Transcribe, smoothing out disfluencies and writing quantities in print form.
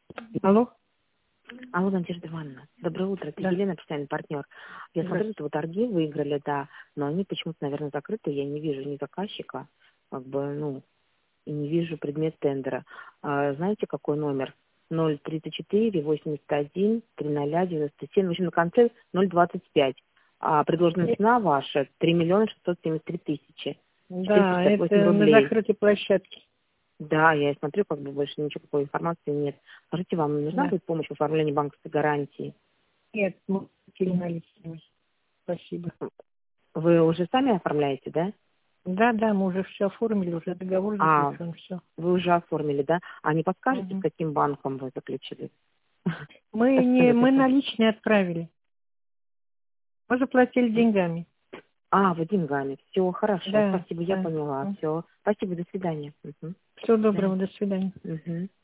Алло? Алло, Надежда Ивановна, доброе утро. Это Да. Елена, постоянный партнер. Я смотрю, что вы торги выиграли, да, но они почему-то, наверное, закрыты. Я не вижу ни заказчика, и не вижу предмет тендера. Знаете, какой номер? 034 81 300 97, в общем, на конце 025. Предложенная цена ваша 3 миллиона 673 тысячи. Да, 458 это на рублей. закрытой площадке. Да, я смотрю, больше ничего, какой информации нет. Скажите, вам нужна Да. будет помощь в оформлении банковской гарантии? Нет, мы купили наличными. Спасибо. Вы уже сами оформляете, да? Да, мы уже все оформили, уже договор А, заключен, все. вы уже оформили, да? А не подскажете, с каким банком вы заключили? Мы наличные отправили. Мы заплатили деньгами. Вы деньгами. Все, хорошо. Да, Спасибо, я да. поняла. Все. Спасибо, до свидания. Мгм. Всего До свидания. доброго, до свидания. Мгм.